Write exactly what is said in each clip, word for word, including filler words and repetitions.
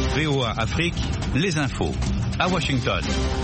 V O A Afrique, les infos. À Washington.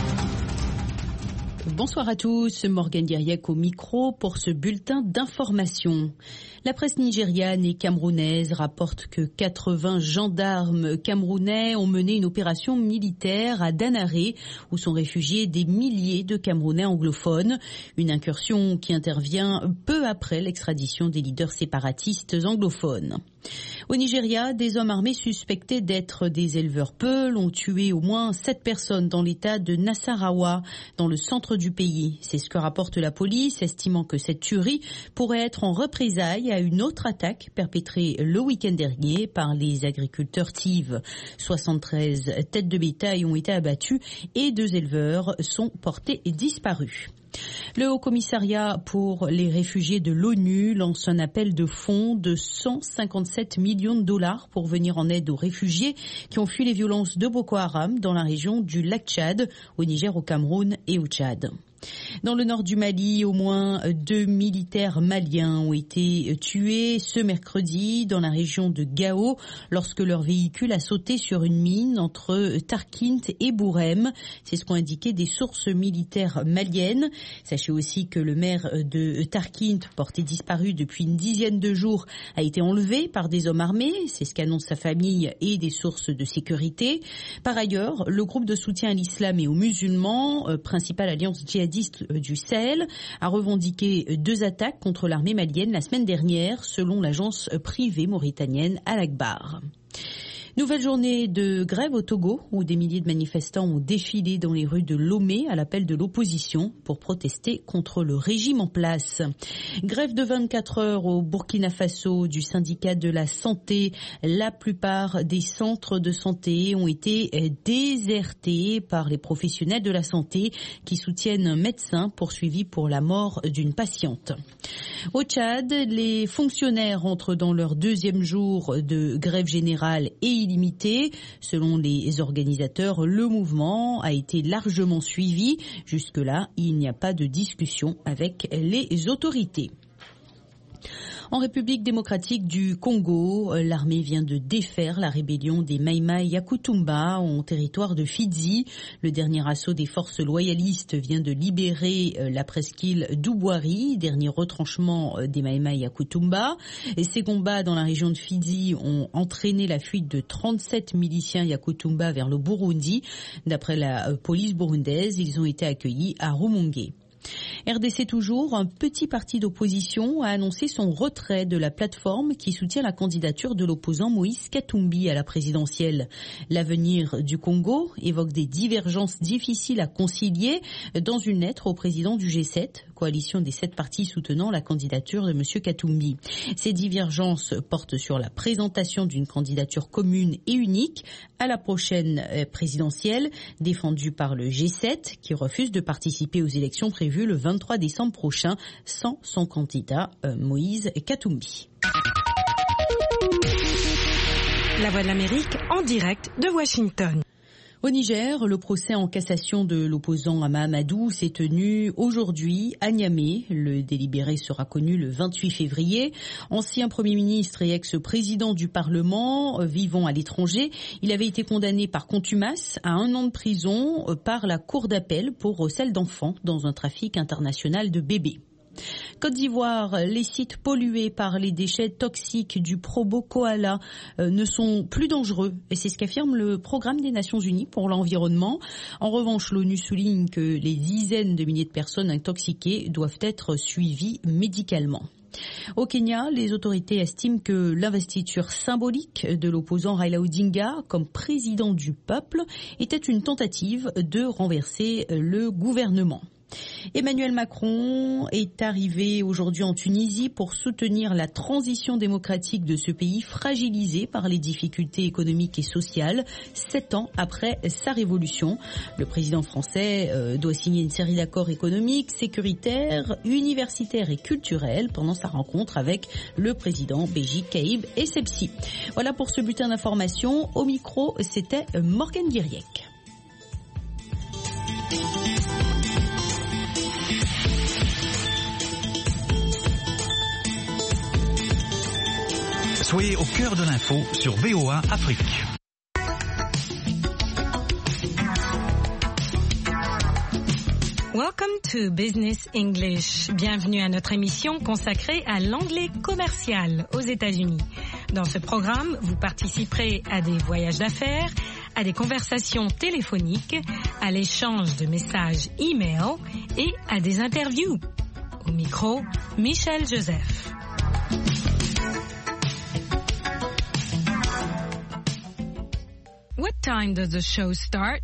Bonsoir à tous, Morgane Guiriec au micro pour ce bulletin d'information. La presse nigériane et camerounaise rapporte que quatre-vingts gendarmes camerounais ont mené une opération militaire à Danaré où sont réfugiés des milliers de Camerounais anglophones. Une incursion qui intervient peu après l'extradition des leaders séparatistes anglophones. Au Nigeria, des hommes armés suspectés d'être des éleveurs peuls ont tué au moins sept personnes dans l'état de Nasarawa, dans le centre du pays. C'est ce que rapporte la police, estimant que cette tuerie pourrait être en représailles à une autre attaque perpétrée le week-end dernier par les agriculteurs Tiv. soixante-treize têtes de bétail ont été abattues et deux éleveurs sont portés disparus. Le Haut-Commissariat pour les réfugiés de l'ONU lance un appel de fonds de cent cinquante-sept millions de dollars pour venir en aide aux réfugiés qui ont fui les violences de Boko Haram dans la région du lac Tchad, au Niger, au Cameroun et au Tchad. Dans le nord du Mali, au moins deux militaires maliens ont été tués ce mercredi dans la région de Gao lorsque leur véhicule a sauté sur une mine entre Tarkint et Bourem. C'est ce qu'ont indiqué des sources militaires maliennes. Sachez aussi que le maire de Tarkint, porté disparu depuis une dizaine de jours, a été enlevé par des hommes armés. C'est ce qu'annonce sa famille et des sources de sécurité. Par ailleurs, le groupe de soutien à l'islam et aux musulmans, principale alliance djihadiste du Sahel, a revendiqué deux attaques contre l'armée malienne la semaine dernière, selon l'agence privée mauritanienne Al-Akbar. Nouvelle journée de grève au Togo où des milliers de manifestants ont défilé dans les rues de Lomé à l'appel de l'opposition pour protester contre le régime en place. Grève de vingt-quatre heures au Burkina Faso du syndicat de la santé. La plupart des centres de santé ont été désertés par les professionnels de la santé qui soutiennent un médecin poursuivi pour la mort d'une patiente. Au Tchad, les fonctionnaires entrent dans leur deuxième jour de grève générale et illimité. Selon les organisateurs, le mouvement a été largement suivi. Jusque-là, il n'y a pas de discussion avec les autorités. En République démocratique du Congo, l'armée vient de défaire la rébellion des Maïmaï Yakutumba en territoire de Fizi. Le dernier assaut des forces loyalistes vient de libérer la presqu'île d'Ubwari, dernier retranchement des Maïmaï Yakutumba. Et ces combats dans la région de Fizi ont entraîné la fuite de trente-sept miliciens Yakutumba vers le Burundi. D'après la police burundaise, ils ont été accueillis à Rumongue. R D C toujours, un petit parti d'opposition a annoncé son retrait de la plateforme qui soutient la candidature de l'opposant Moïse Katumbi à la présidentielle. L'avenir du Congo évoque des divergences difficiles à concilier dans une lettre au président du G sept, coalition des sept partis soutenant la candidature de M. Katumbi. Ces divergences portent sur la présentation d'une candidature commune et unique à la prochaine présidentielle, défendue par le G sept, qui refuse de participer aux élections prévues le vingt-trois décembre prochain sans son candidat euh, Moïse Katumbi. La Voix de l'Amérique en direct de Washington. Au Niger, le procès en cassation de l'opposant Hama Amadou s'est tenu aujourd'hui à Niamey. Le délibéré sera connu le vingt-huit février. Ancien Premier ministre et ex-président du Parlement, vivant à l'étranger, il avait été condamné par contumace à un an de prison par la Cour d'appel pour recel d'enfants dans un trafic international de bébés. Côte d'Ivoire, les sites pollués par les déchets toxiques du Probo Koala euh, ne sont plus dangereux. Et c'est ce qu'affirme le Programme des Nations Unies pour l'environnement. En revanche, l'ONU souligne que les dizaines de milliers de personnes intoxiquées doivent être suivies médicalement. Au Kenya, les autorités estiment que l'investiture symbolique de l'opposant Raila Odinga comme président du peuple était une tentative de renverser le gouvernement. Emmanuel Macron est arrivé aujourd'hui en Tunisie pour soutenir la transition démocratique de ce pays fragilisé par les difficultés économiques et sociales, sept ans après sa révolution. Le président français euh, doit signer une série d'accords économiques, sécuritaires, universitaires et culturels pendant sa rencontre avec le président Béji Caïb Essebsi. Voilà pour ce bulletin d'information. Au micro, c'était Morgane Guiriec. Soyez au cœur de l'info sur V O A Afrique. Welcome to Business English. Bienvenue à notre émission consacrée à l'anglais commercial aux États-Unis. Dans ce programme, vous participerez à des voyages d'affaires, à des conversations téléphoniques, à l'échange de messages e-mail et à des interviews. Au micro, Michel Joseph. What time does the show start?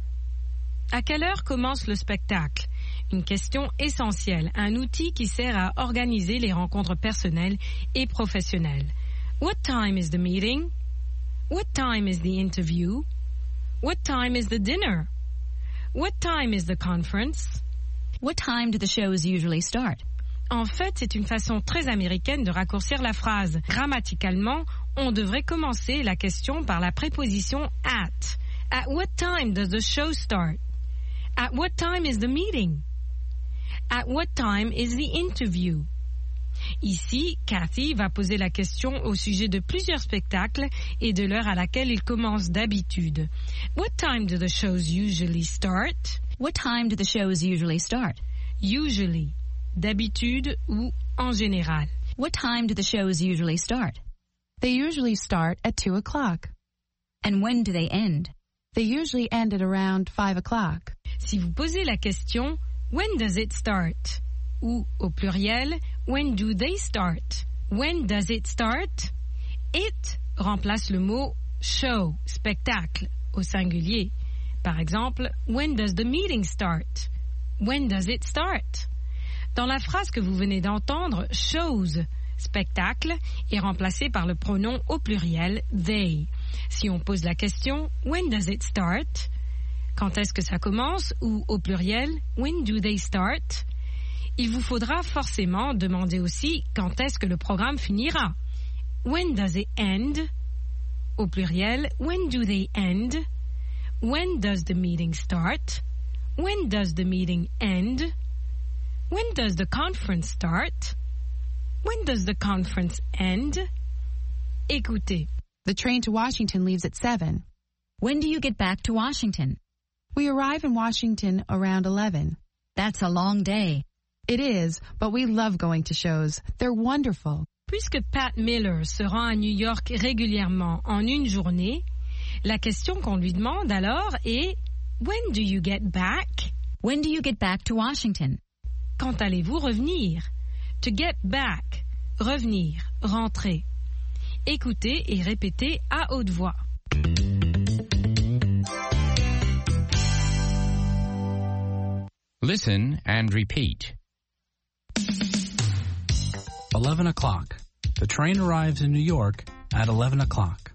À quelle heure commence le spectacle? Une question essentielle, un outil qui sert à organiser les rencontres personnelles et professionnelles. What time is the meeting? What time is the interview? What time is the dinner? What time is the conference? What time do the shows usually start? En fait, c'est une façon très américaine de raccourcir la phrase. Grammaticalement, on devrait commencer la question par la préposition at. At what time does the show start? At what time is the meeting? At what time is the interview? Ici, Kathy va poser la question au sujet de plusieurs spectacles et de l'heure à laquelle ils commencent d'habitude. What time do the shows usually start? What time do the shows usually start? Usually, d'habitude ou en général. What time do the shows usually start? They usually start at two o'clock. And when do they end? They usually end at around five o'clock. Si vous posez la question, when does it start? Ou, au pluriel, when do they start? When does it start? It remplace le mot show, spectacle, au singulier. Par exemple, when does the meeting start? When does it start? Dans la phrase que vous venez d'entendre, shows, spectacle, est remplacé par le pronom au pluriel they. Si on pose la question, when does it start? Quand est-ce que ça commence? Ou au pluriel, when do they start? Il vous faudra forcément demander aussi quand est-ce que le programme finira. When does it end? Au pluriel, when do they end? When does the meeting start? When does the meeting end? When does the conference start? When does the conference end? Écoutez. The train to Washington leaves at seven. When do you get back to Washington? We arrive in Washington around eleven. That's a long day. It is, but we love going to shows. They're wonderful. Puisque Pat Miller se rend à New York régulièrement en une journée, la question qu'on lui demande alors est When do you get back? When do you get back to Washington? Quand allez-vous revenir? To get back, revenir, rentrer. Écoutez et répétez à haute voix. Listen and repeat. eleven o'clock. The train arrives in New York at eleven o'clock.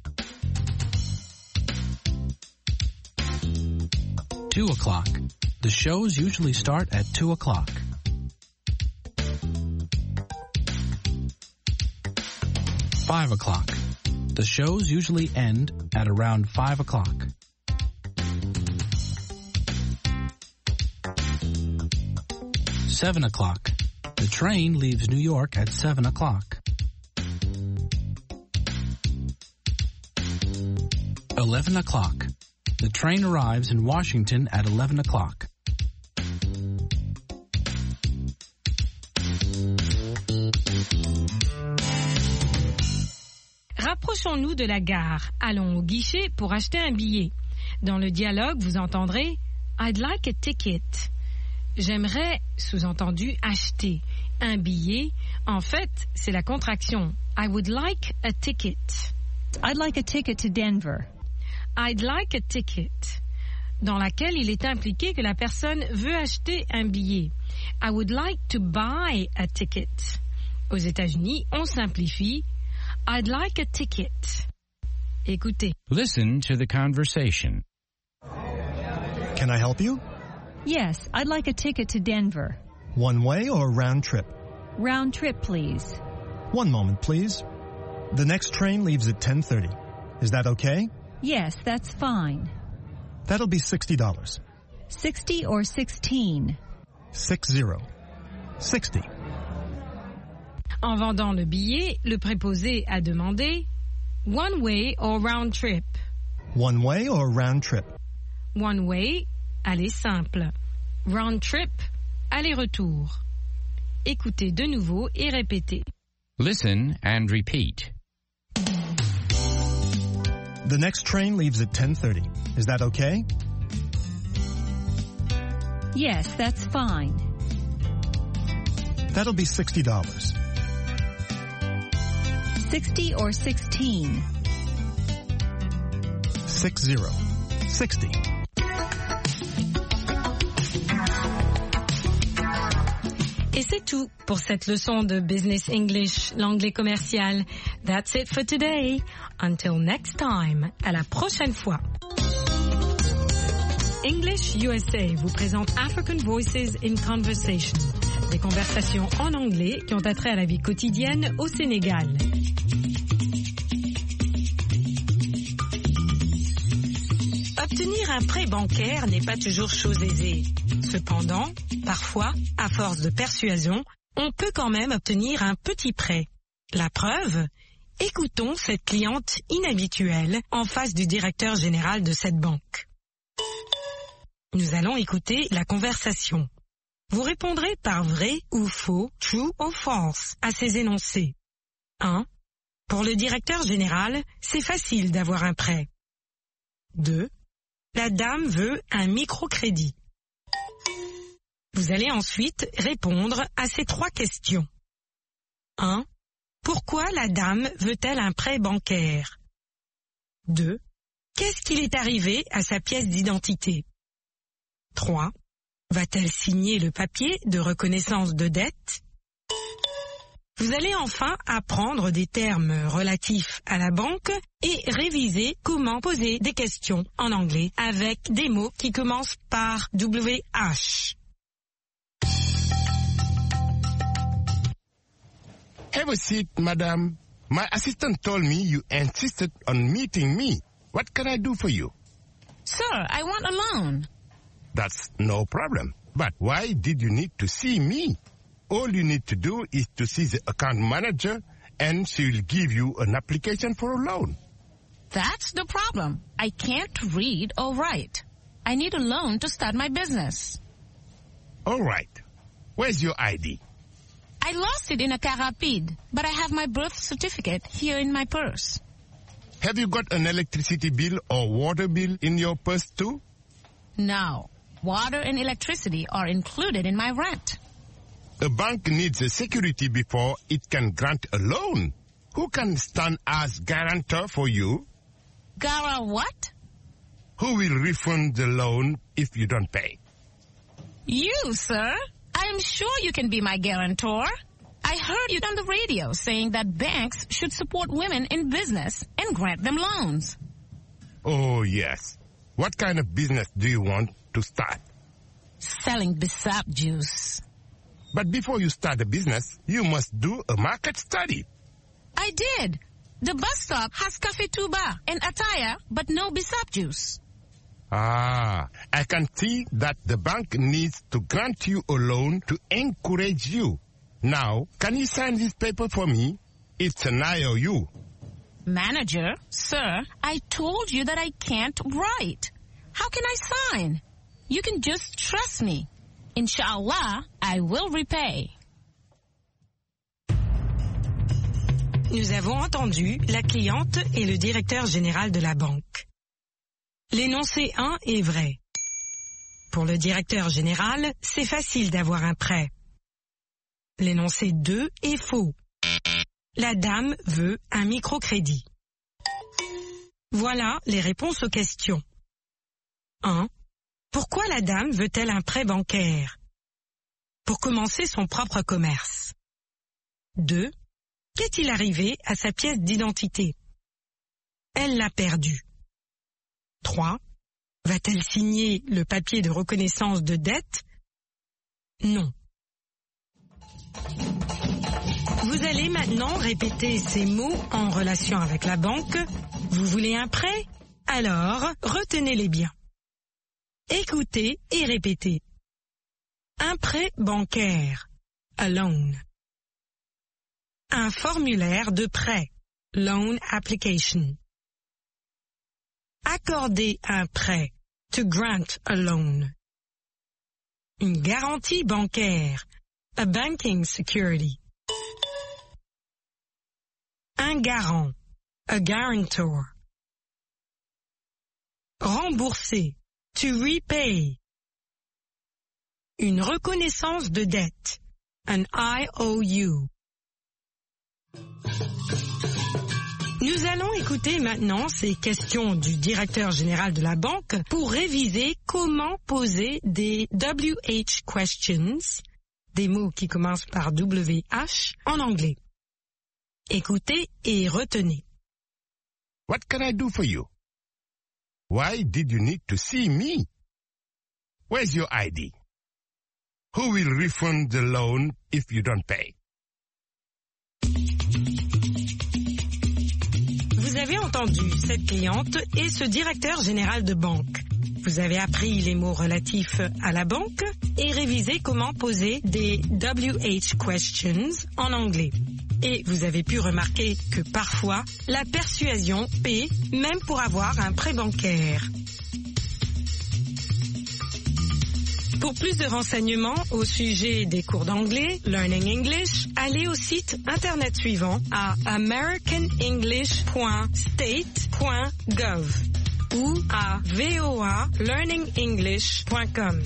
two o'clock. The shows usually start at two o'clock. five o'clock. The shows usually end at around five o'clock. seven o'clock. The train leaves New York at seven o'clock. eleven o'clock. The train arrives in Washington at eleven o'clock. Rapprochons-nous de la gare. Allons au guichet pour acheter un billet. Dans le dialogue, vous entendrez « I'd like a ticket ». J'aimerais, sous-entendu, acheter un billet. En fait, c'est la contraction « I would like a ticket ». I'd like a ticket to Denver. I'd like a ticket, dans laquelle il est impliqué que la personne veut acheter un billet. I would like to buy a ticket. Aux États-Unis, on simplifie I'd like a ticket. Écoutez. Listen to the conversation. Can I help you? Yes, I'd like a ticket to Denver. One way or round trip? Round trip, please. One moment, please. The next train leaves at ten thirty. Is that okay? Yes, that's fine. That'll be sixty dollars. Sixty or sixteen? Six zero. Sixty. En vendant le billet, le préposé a demandé one way or round trip. One way or round trip? One way, aller simple. Round trip, aller-retour. Écoutez de nouveau et répétez. Listen and repeat. The next train leaves at ten thirty. Is that okay? Yes, that's fine. That'll be sixty dollars. Sixty or sixteen? Six zero. Sixty. Et c'est tout pour cette leçon de Business English, l'anglais commercial. That's it for today. Until next time. À la prochaine fois. English U S A vous présente African Voices in Conversation. Des conversations en anglais qui ont attrait à la vie quotidienne au Sénégal. Obtenir un prêt bancaire n'est pas toujours chose aisée. Cependant, parfois, à force de persuasion, on peut quand même obtenir un petit prêt. La preuve ? Écoutons cette cliente inhabituelle en face du directeur général de cette banque. Nous allons écouter la conversation. Vous répondrez par vrai ou faux, true ou false, à ces énoncés. un. Pour le directeur général, c'est facile d'avoir un prêt. deux. La dame veut un microcrédit. Vous allez ensuite répondre à ces trois questions. un. Pourquoi la dame veut-elle un prêt bancaire? deux. Qu'est-ce qu'il est arrivé à sa pièce d'identité? trois. Va-t-elle signer le papier de reconnaissance de dette? Vous allez enfin apprendre des termes relatifs à la banque et réviser comment poser des questions en anglais avec des mots qui commencent par W H. Have a seat, madam. My assistant told me you insisted on meeting me. What can I do for you? Sir, I want a loan. That's no problem. But why did you need to see me? All you need to do is to see the account manager and she will give you an application for a loan. That's the problem. I can't read or write. I need a loan to start my business. All right. Where's your I D? I lost it in a car rapide, but I have my birth certificate here in my purse. Have you got an electricity bill or water bill in your purse too? No. Water and electricity are included in my rent. A bank needs a security before it can grant a loan. Who can stand as guarantor for you? Gara what? Who will refund the loan if you don't pay? You, sir. I am sure you can be my guarantor. I heard you on the radio saying that banks should support women in business and grant them loans. Oh, yes. What kind of business do you want to start? Selling Bissap juice. But before you start a business, you must do a market study. I did. The bus stop has Cafe Tuba and Ataya, but no Bissap juice. Ah, I can see that the bank needs to grant you a loan to encourage you. Now, can you sign this paper for me? It's an I O U. Manager, sir, I told you that I can't write. How can I sign? You can just trust me. Inshallah, I will repay. Nous avons entendu la cliente et le directeur général de la banque. L'énoncé un est vrai. Pour le directeur général, c'est facile d'avoir un prêt. L'énoncé deux est faux. La dame veut un microcrédit. Voilà les réponses aux questions. un. Pourquoi la dame veut-elle un prêt bancaire? Pour commencer son propre commerce. deux. Qu'est-il arrivé à sa pièce d'identité? Elle l'a perdue. trois. Va-t-elle signer le papier de reconnaissance de dette? Non. Vous allez maintenant répéter ces mots en relation avec la banque. Vous voulez un prêt? Alors, retenez-les bien. Écoutez et répétez. Un prêt bancaire, a loan. Un formulaire de prêt, loan application. Accorder un prêt, to grant a loan. une garantie bancaire, a banking security. Un garant, a guarantor. Rembourser, to repay. Une reconnaissance de dette, an I O U. Nous allons écouter maintenant ces questions du directeur général de la banque pour réviser comment poser des W H questions, des mots qui commencent par W H, en anglais. Écoutez et retenez. What can I do for you? Why did you need to see me? Where's your I D? Who will refund the loan if you don't pay? Vous avez entendu cette cliente et ce directeur général de banque. Vous avez appris les mots relatifs à la banque et révisé comment poser des W H questions en anglais. Et vous avez pu remarquer que parfois, la persuasion paie même pour avoir un prêt bancaire. Pour plus de renseignements au sujet des cours d'anglais, Learning English, allez au site internet suivant à american english point state point gov ou à v o a learning english point com.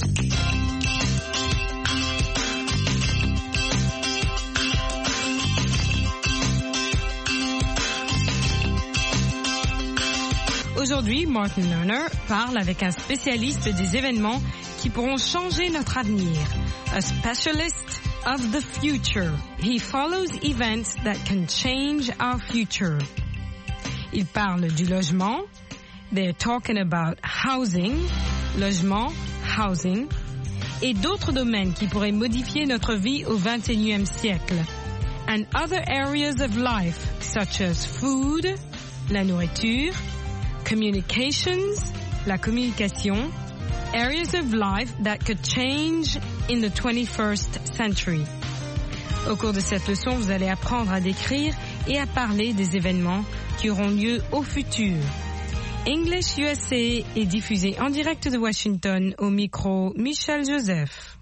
Aujourd'hui, Martin Lerner parle avec un spécialiste des événements qui pourront changer notre avenir. A specialist of the future. He follows events that can change our future. Il parle du logement. They're talking about housing. Logement, housing. Et d'autres domaines qui pourraient modifier notre vie au vingt et unième siècle. And other areas of life, such as food, la nourriture, communications, la communication, areas of life that could change in the twenty-first century. Au cours de cette leçon, vous allez apprendre à décrire et à parler des événements qui auront lieu au futur. English U S A est diffusé en direct de Washington au micro Michel Joseph.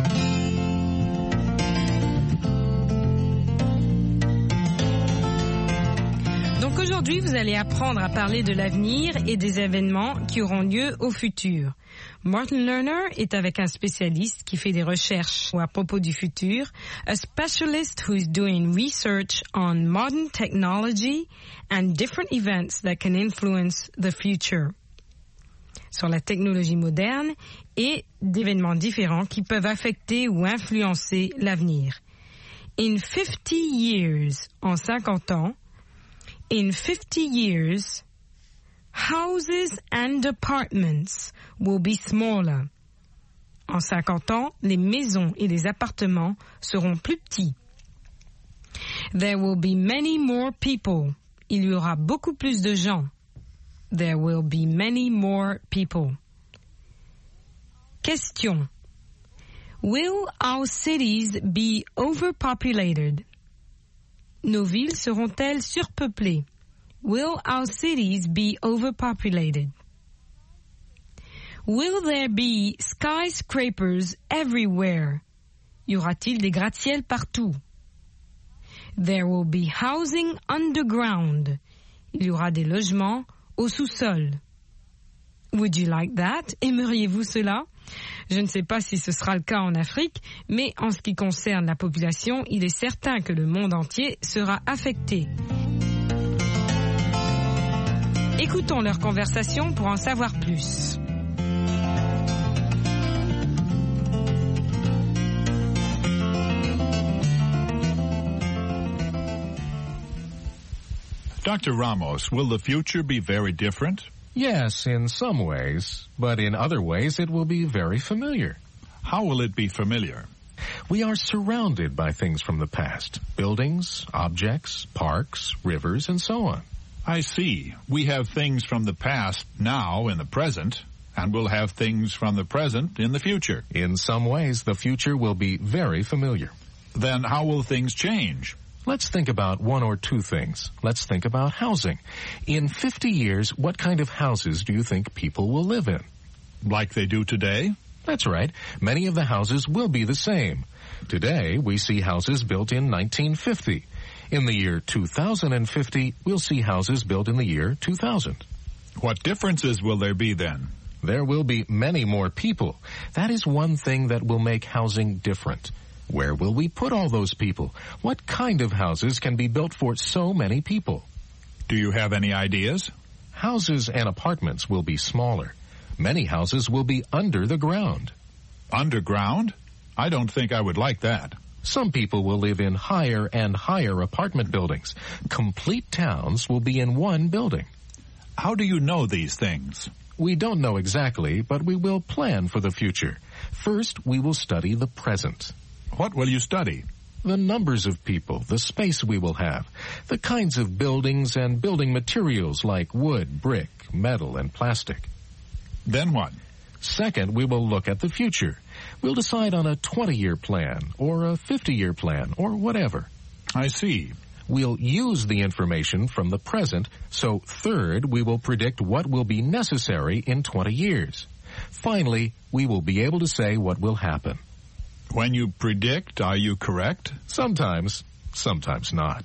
Donc aujourd'hui, vous allez apprendre à parler de l'avenir et des événements qui auront lieu au futur. Martin Lerner est avec un spécialiste qui fait des recherches à propos du futur, a specialist who is doing research on modern technology and different events that can influence the future. Sur la technologie moderne et d'événements différents qui peuvent affecter ou influencer l'avenir. In fifty years, en cinquante ans, in fifty years, houses and apartments will be smaller. En cinquante ans, les maisons et les appartements seront plus petits. There will be many more people. Il y aura beaucoup plus de gens. There will be many more people. Question. Will our cities be overpopulated? Nos villes seront-elles surpeuplées? Will our cities be overpopulated? Will there be skyscrapers everywhere? Y aura-t-il des gratte-ciels partout? There will be housing underground. Il y aura des logements au sous-sol. Would you like that? Aimeriez-vous cela? Je ne sais pas si ce sera le cas en Afrique, mais en ce qui concerne la population, il est certain que le monde entier sera affecté. Écoutons leur conversation pour en savoir plus. Doctor Ramos, will the future be very different? Yes, in some ways, but in other ways it will be very familiar. How will it be familiar? We are surrounded by things from the past, buildings, objects, parks, rivers, and so on. I see. We have things from the past now in the present, and we'll have things from the present in the future. In some ways, the future will be very familiar. Then how will things change? Let's think about one or two things. Let's think about housing. In fifty years, what kind of houses do you think people will live in? Like they do today? That's right. Many of the houses will be the same. Today, we see houses built in nineteen fifty. In the year two thousand fifty, we'll see houses built in the year two thousand. What differences will there be then? There will be many more people. That is one thing that will make housing different. Where will we put all those people? What kind of houses can be built for so many people? Do you have any ideas? Houses and apartments will be smaller. Many houses will be under the ground. Underground? I don't think I would like that. Some people will live in higher and higher apartment buildings. Complete towns will be in one building. How do you know these things? We don't know exactly, but we will plan for the future. First, we will study the present. What will you study? The numbers of people, the space we will have, the kinds of buildings and building materials like wood, brick, metal, and plastic. Then what? Second, we will look at the future. We'll decide on a twenty-year plan, or a fifty-year plan, or whatever. I see. We'll use the information from the present, so third, we will predict what will be necessary in twenty years. Finally, we will be able to say what will happen. When you predict, are you correct? Sometimes, sometimes not.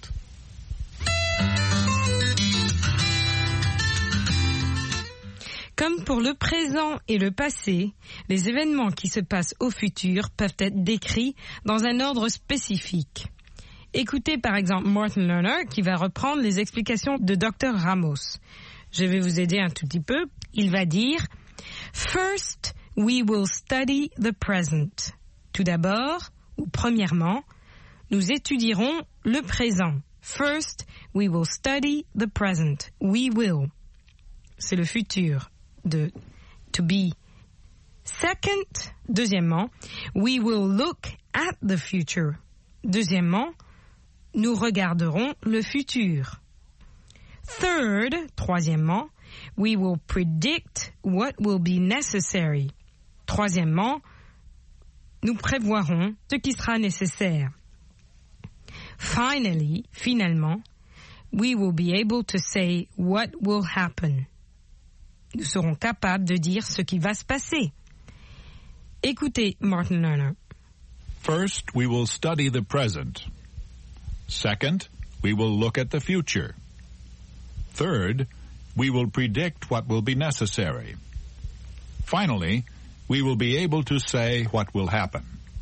Comme pour le présent et le passé, les événements qui se passent au futur peuvent être décrits dans un ordre spécifique. Écoutez par exemple Martin Lerner qui va reprendre les explications de docteur Ramos. Je vais vous aider un tout petit peu. Il va dire « First, we will study the present ». Tout d'abord, ou premièrement, nous étudierons le présent. First, we will study the present. We will. C'est le futur de to be. Second, deuxièmement, we will look at the future. Deuxièmement, nous regarderons le futur. Third, troisièmement, we will predict what will be necessary. Troisièmement, nous prévoirons ce qui sera nécessaire. Finally, finalement, we will be able to say what will happen. Nous serons capables de dire ce qui va se passer. Écoutez Martin Lerner. First, we will study the present. Second, we will look at the future. Third, we will predict what will be necessary. Finally, we will be able to say what will happen.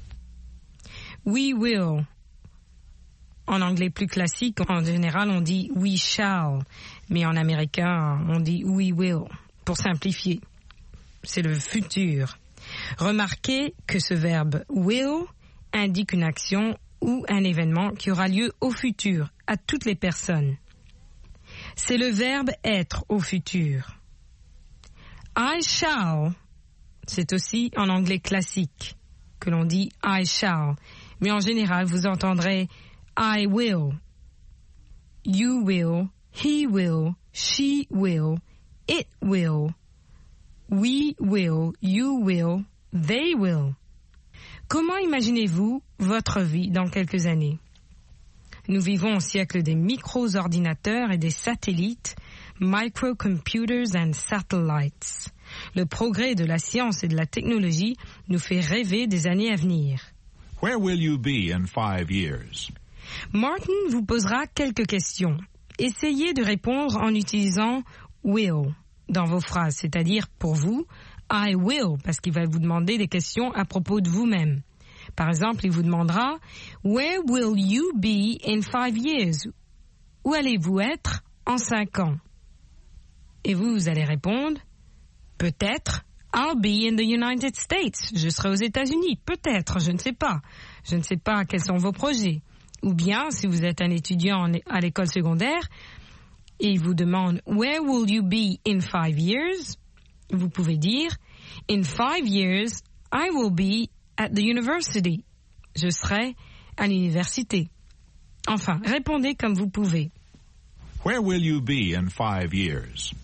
We will. En anglais plus classique, en général, on dit we shall. Mais en américain, on dit we will. Pour simplifier. C'est le futur. Remarquez que ce verbe will indique une action ou un événement qui aura lieu au futur, à toutes les personnes. C'est le verbe être au futur. I shall, c'est aussi en anglais classique que l'on dit I shall. Mais en général, vous entendrez I will, you will, he will, she will, it will, we will, you will, they will. Comment imaginez-vous votre vie dans quelques années? Nous vivons au siècle des micro-ordinateurs et des satellites, microcomputers and satellites. Le progrès de la science et de la technologie nous fait rêver des années à venir. Where will you be in five years? Martin vous posera quelques questions. Essayez de répondre en utilisant will dans vos phrases, c'est-à-dire pour vous, I will, parce qu'il va vous demander des questions à propos de vous-même. Par exemple, il vous demandera Where will you be in five years? Où allez-vous être en cinq ans? Et vous, vous allez répondre Peut-être I'll be in the United States. Je serai aux États-Unis. Peut-être, je ne sais pas. Je ne sais pas quels sont vos projets. Ou bien, si vous êtes un étudiant à l'école secondaire et il vous demande Where will you be in five years? Vous pouvez dire In five years, I will be at the university. Je serai à l'université. Enfin, répondez comme vous pouvez. Where will you be in five years?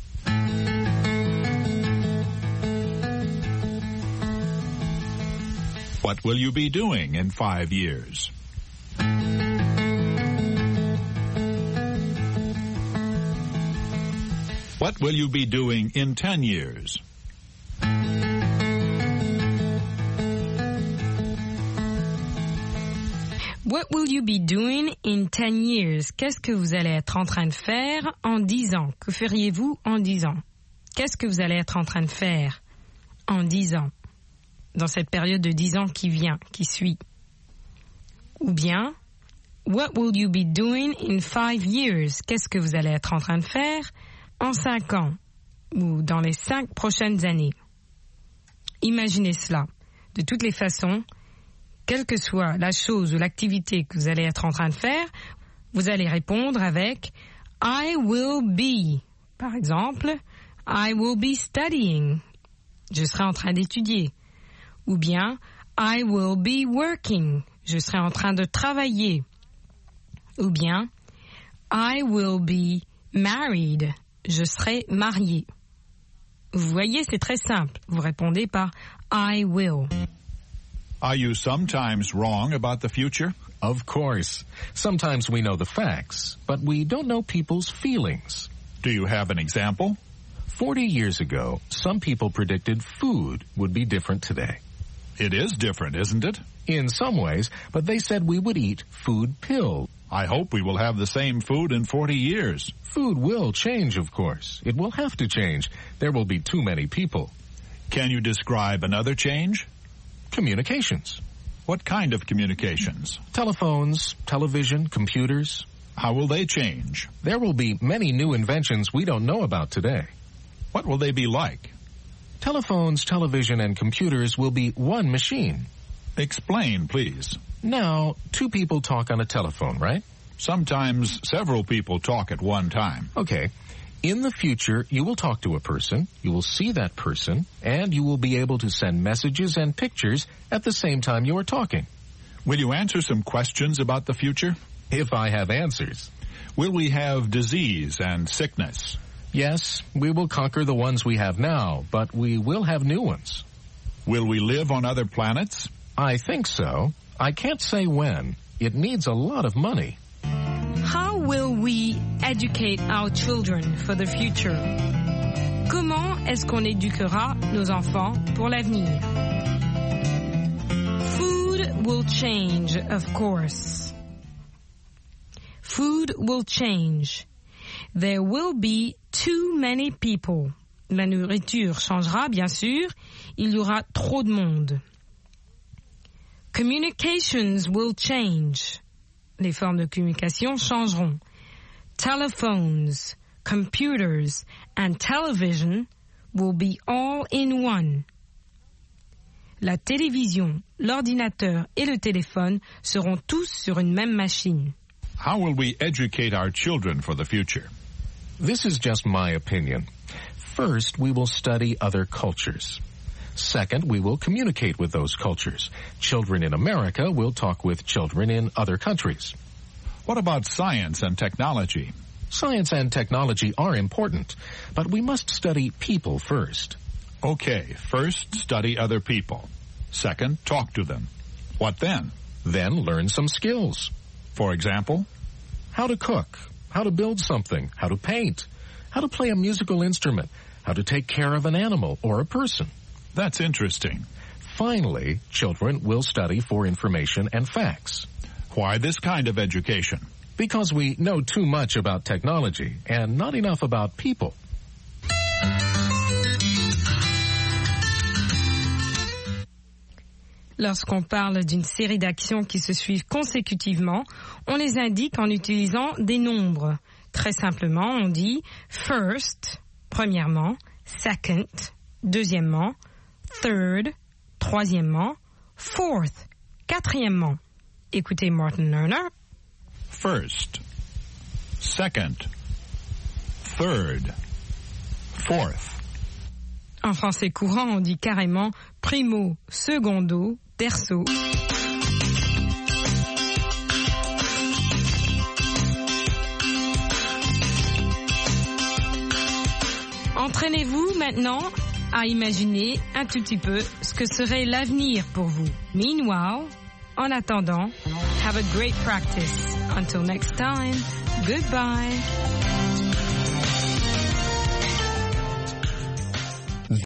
What will you be doing in five years? What will you be doing in ten years? What will you be doing in ten years? Qu'est-ce que vous allez être en train de faire en dix ans? Que feriez-vous en dix ans? Qu'est-ce que vous allez être en train de faire en dix ans? Dans cette période de dix ans qui vient, qui suit. Ou bien, what will you be doing in five years? Qu'est-ce que vous allez être en train de faire en cinq ans? Ou dans les cinq prochaines années? Imaginez cela. De toutes les façons, quelle que soit la chose ou l'activité que vous allez être en train de faire, vous allez répondre avec I will be. Par exemple, I will be studying. Je serai en train d'étudier. Ou bien, I will be working. Je serai en train de travailler. Ou bien, I will be married. Je serai marié. Vous voyez, c'est très simple. Vous répondez par I will. Are you sometimes wrong about the future? Of course. Sometimes we know the facts, but we don't know people's feelings. Do you have an example? Forty years ago, some people predicted food would be different today. It is different, isn't it? In some ways, but they said we would eat food pills. I hope we will have the same food in forty years. Food will change, of course. It will have to change. There will be too many people. Can you describe another change? Communications. What kind of communications? Telephones, television, computers. How will they change? There will be many new inventions we don't know about today. What will they be like? Telephones, television, and computers will be one machine. Explain, please. Now, two people talk on a telephone, right? Sometimes several people talk at one time. Okay. In the future, you will talk to a person, you will see that person, and you will be able to send messages and pictures at the same time you are talking. Will you answer some questions about the future? If I have answers. Will we have disease and sickness? Yes, we will conquer the ones we have now, but we will have new ones. Will we live on other planets? I think so. I can't say when. It needs a lot of money. How will we educate our children for the future? Comment est-ce qu'on éduquera nos enfants pour l'avenir? Food will change, of course. Food will change. There will be too many people. La nourriture changera, bien sûr. Il y aura trop de monde. Communications will change. Les formes de communication changeront. Telephones, computers, and television will be all in one. La télévision, l'ordinateur et le téléphone seront tous sur une même machine. How will we educate our children for the future? This is just my opinion. First, we will study other cultures. Second, we will communicate with those cultures. Children in America will talk with children in other countries. What about science and technology? Science and technology are important, but we must study people first. Okay, first study other people. Second, talk to them. What then? Then learn some skills. For example? How to cook, how to build something, how to paint, how to play a musical instrument, how to take care of an animal or a person. That's interesting. Finally, children will study for information and facts. Why this kind of education? Because we know too much about technology and not enough about people. Lorsqu'on parle d'une série d'actions qui se suivent consécutivement, on les indique en utilisant des nombres. Très simplement, on dit first, premièrement, second, deuxièmement, third, troisièmement, fourth, quatrièmement. Écoutez Martin Lerner. First, second, third, fourth. En français courant, on dit carrément primo, secondo, terzo. Entraînez-vous maintenant à imaginer un tout petit peu ce que serait l'avenir pour vous. Meanwhile, en attendant, have a great practice. Until next time, goodbye.